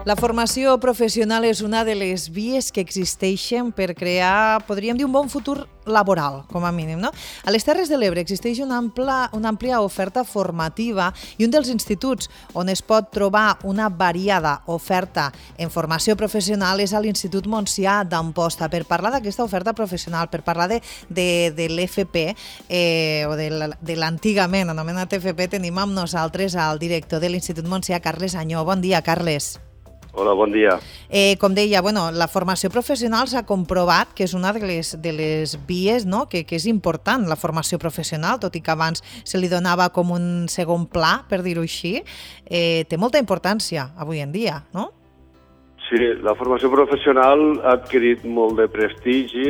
La formació professional és una de les vies que existeixen per crear, podríem dir, un bon futur laboral, com a mínim, no? A les Terres de l'Ebre existeix una àmplia oferta formativa i un dels instituts on es pot trobar una variada oferta en formació professional és a l'Institut Montsià d'Amposta. Per parlar d'aquesta oferta professional, per parlar de l'FP, o de l'antigament anomenat FP, tenim amb nosaltres el director de l'Institut Montsià, Carles Anyó. Bon dia, Carles. Hola, bon dia. Com deia, la formació professional s'ha comprovat que és una de les vies, no? que és important, la formació professional, tot i que abans se li donava com un segon pla, per dir-ho així. Té molta importància avui en dia, no? Sí, la formació professional ha adquirit molt de prestigi.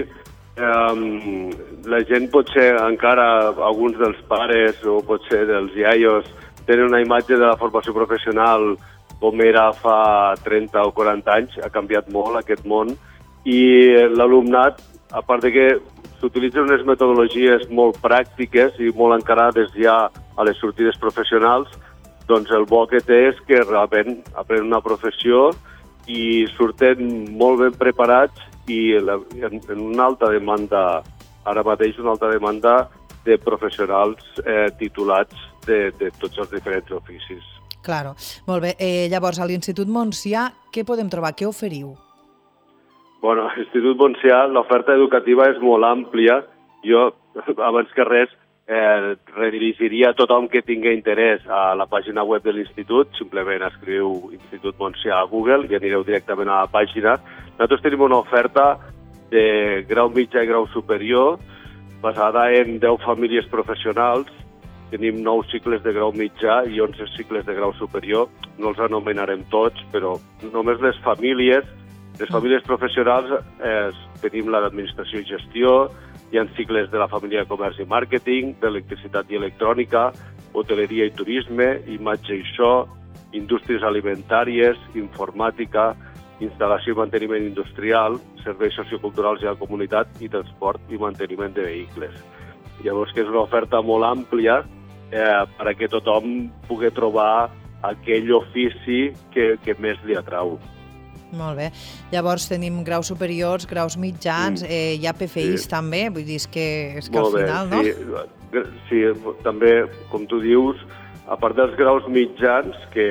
La gent potser encara, alguns dels pares o potser dels iaios, tenen una imatge de la formació professional com era fa 30 o 40 anys, ha canviat molt aquest món, i l'alumnat, a part de que s'utilitzen unes metodologies molt pràctiques i molt encarades ja a les sortides professionals, doncs el bo que té és que realment aprenen una professió i surten molt ben preparats i en una alta demanda, ara mateix una alta demanda de professionals titulats de tots els diferents oficis. Claro. Molt bé. Llavors, a l'Institut Montsià, què podem trobar? Què oferiu? Bueno, a l'Institut Montsià l'oferta educativa és molt àmplia. Jo, abans que res, redirigiria a tothom que tingui interès a la pàgina web de l'Institut. Simplement escriu Institut Montsià a Google i anireu directament a la pàgina. Nosaltres tenim una oferta de grau mitjà i grau superior basada en 10 famílies professionals. Tenim 9 cicles de grau mitjà i 11 cicles de grau superior. No els anomenarem tots, però només les famílies professionals tenim l'administració i gestió, hi ha cicles de la família de comerç i màrqueting, d'electricitat i electrònica, hoteleria i turisme, imatge i so, indústries alimentàries, informàtica, instal·lació i manteniment industrial, serveis socioculturals i a la comunitat i transport i manteniment de vehicles. Llavors, que és una oferta molt àmplia perquè tothom pugui trobar aquell ofici que més li atrau. Molt bé. Llavors tenim graus superiors, graus mitjans, hi ha PFIs també, vull dir que al final, no? Sí, també, com tu dius, a part dels graus mitjans, que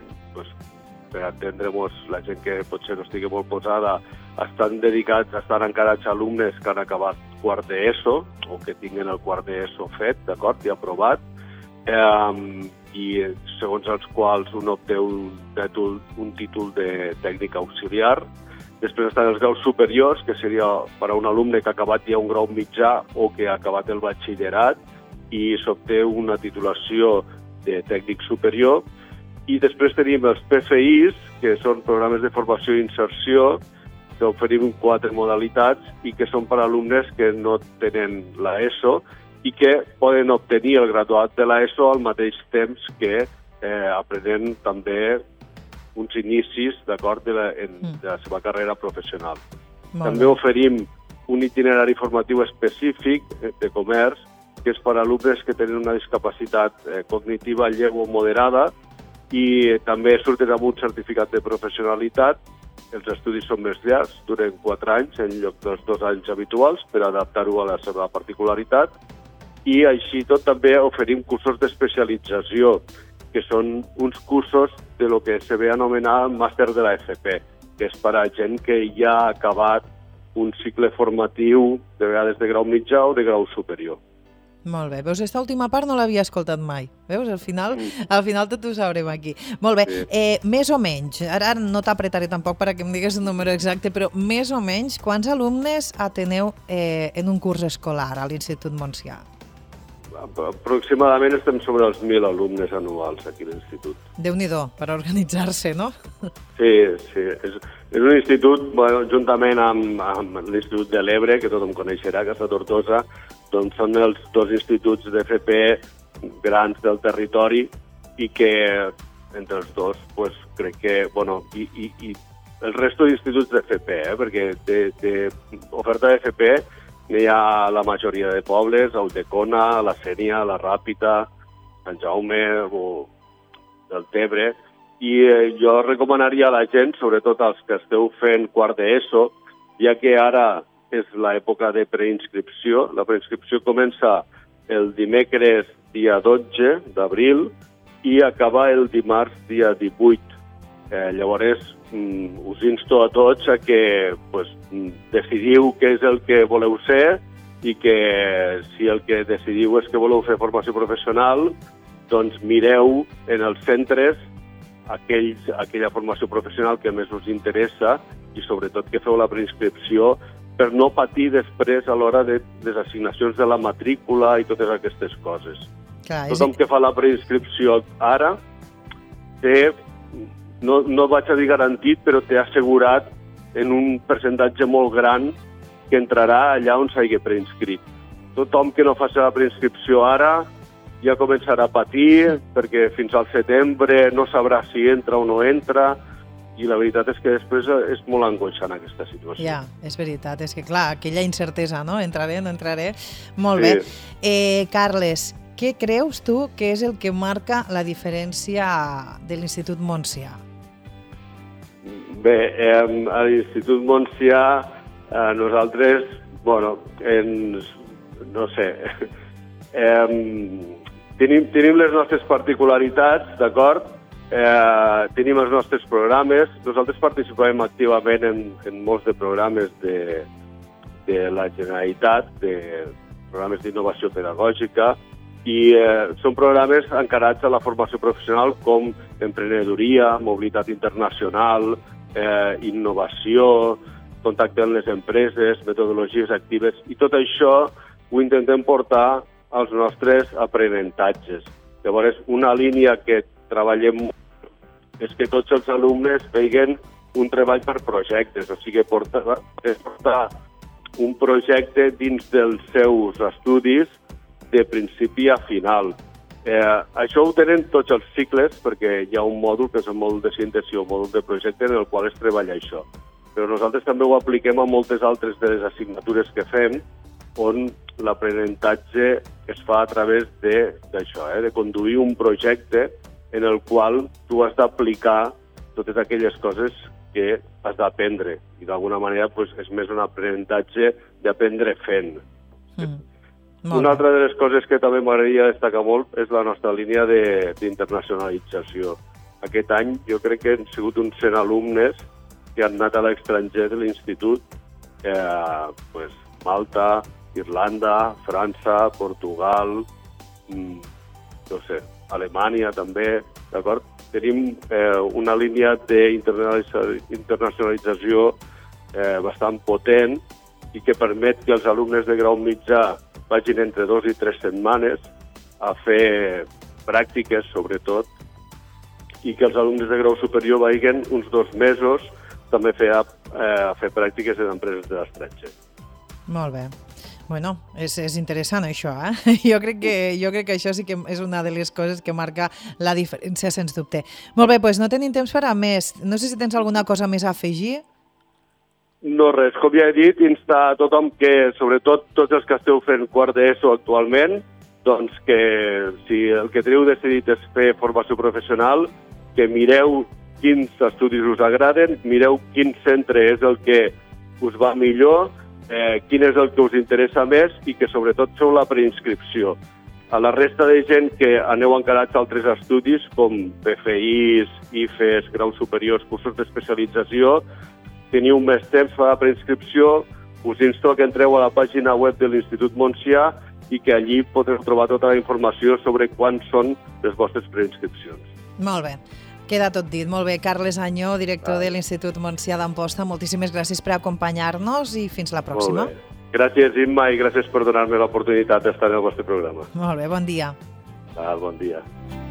per entendre-nos la gent que potser no estigui molt posada, estan encarats a alumnes que han acabat quart d'ESO o que tinguen el quart d'ESO fet, d'acord, i aprovat, i segons els quals un obté un títol de tècnic auxiliar. Després estan els graus superiors, que seria per a un alumne que ha acabat ja un grau mitjà o que ha acabat el batxillerat i s'obté una titulació de tècnic superior. I després tenim els PFIs, que són programes de formació i inserció, que oferim 4 modalitats i que són per a alumnes que no tenen l'ESO i que poden obtenir el graduat de l'ESO al mateix temps que aprenen també uns inicis, d'acord, de la seva carrera professional. També oferim un itinerari formatiu específic de comerç, que és per a alumnes que tenen una discapacitat cognitiva lleu o moderada, i també surten amb un certificat de professionalitat. Els estudis són més llargs, duren 4 anys en lloc dels 2 anys habituals per adaptar-ho a la seva particularitat. I així tot també oferim cursos d'especialització, que són uns cursos de lo que se ve anomenar màster de la FP, que és per a gent que ja ha acabat un cicle formatiu, de vegades de grau mitjà o de grau superior. Molt bé. Veus, aquesta última part no l'havia escoltat mai. Veus, al final tot ho sabrem aquí. Molt bé. Sí. Més o menys, ara no t'apretaré tampoc perquè em digues un número exacte, però més o menys, quants alumnes ateneu en un curs escolar a l'Institut Montsià? Aproximadament estem sobre els 1.000 alumnes anuals aquí a l'Institut. Déu-n'hi-do, per organitzar-se, no? Sí. És un institut, juntament amb l'Institut de l'Ebre, que tothom coneixerà, que és a Tortosa, doncs són els 2 instituts d'FP grans del territori i que entre els dos crec que, i el resto d'instituts d'FP, perquè d'oferta d'FP n'hi ha a la majoria de pobles, a Ulldecona, a la Sénia, a la Ràpita, Sant Jaume o del Tebre, i jo recomanaria a la gent, sobretot als que esteu fent quart d'ESO, ja que ara és l'època de preinscripció. La preinscripció comença el dimecres dia 12 d'abril i acaba el dimarts dia 18. Llavors, us insto a tots a que decidiu què és el que voleu ser i que si el que decidiu és que voleu fer formació professional, doncs mireu en els centres aquella formació professional que més us interessa i sobretot que feu la preinscripció per no patir després a l'hora de les assignacions de la matrícula i totes aquestes coses. Tothom que fa la preinscripció ara té, no vaig a dir garantit, però té assegurat en un percentatge molt gran que entrarà allà on s'hagi preinscrit. Tothom que no faci la preinscripció ara ja començarà a patir perquè fins al setembre no sabrà si entra o no entra i la veritat és que després és molt angoixant aquesta situació. Ja, és veritat, és que clar, aquella incertesa, no? Entraré, no entraré. Molt bé. Carles, què creus tu que és el que marca la diferència de l'Institut Montsià? Bé, a l'Institut Montsià nosaltres, no sé, tenim les nostres particularitats, d'acord? Tenim els nostres programes. Nosaltres participem activament en molts de programes de la Generalitat, de programes d'innovació pedagògica, i són programes encarats a la formació professional com emprenedoria, mobilitat internacional, innovació, contacte amb les empreses, metodologies actives, i tot això ho intentem portar als nostres aprenentatges. Llavors, una línia que treballem molt és que tots els alumnes vegin un treball per projectes, o sigui, portar un projecte dins dels seus estudis de principi a final. Això ho tenen tots els cicles perquè hi ha un mòdul que és el mòdul de síntesi o mòdul de projecte en el qual es treballa això. Però nosaltres també ho apliquem a moltes altres de les assignatures que fem on l'aprenentatge es fa a través d'això, de conduir un projecte en el qual tu has d'aplicar totes aquelles coses que has d'aprendre i d'alguna manera és més un aprenentatge d'aprendre fent. Una altra de les coses que també m'agradaria destacar molt és la nostra línia d'internacionalització. Aquest any jo crec que han sigut uns 100 alumnes que han anat a l'estranger de l'Institut, Malta, Irlanda, França, Portugal, no sé, Alemanya també, d'acord? Tenim una línia d'internacionalització bastant potent i que permet que els alumnes de grau mitjà vagin entre 2 i 3 setmanes a fer pràctiques, sobretot, i que els alumnes de grau superior vagin uns 2 mesos també a fer pràctiques en empreses de l'estranger. Molt bé. Bueno, és interessant això, eh? Jo crec que això sí que és una de les coses que marca la diferència, sens dubte. Molt bé, doncs no tenim temps per a més. No sé si tens alguna cosa més a afegir. No, res. Com ja he dit, instar a tothom que, sobretot tots els que esteu fent quart d'ESO actualment, doncs que si el que teniu decidit és fer formació professional, que mireu quins estudis us agraden, mireu quin centre és el que us va millor, quin és el que us interessa més i que sobretot feu la preinscripció. A la resta de gent que aneu encarats a altres estudis, com PFIs, IFES, graus superiors, cursos d'especialització, teniu més temps per a la preinscripció, us insto que entreu a la pàgina web de l'Institut Montsià i que allí podreu trobar tota la informació sobre quan són les vostres preinscripcions. Molt bé. Queda tot dit. Molt bé. Carles Añó, director de l'Institut Montsià d'Amposta, moltíssimes gràcies per acompanyar-nos i fins la pròxima. Molt bé. Gràcies, Imma, i gràcies per donar-me l'oportunitat d'estar en el vostre programa. Molt bé, bon dia. Bon dia.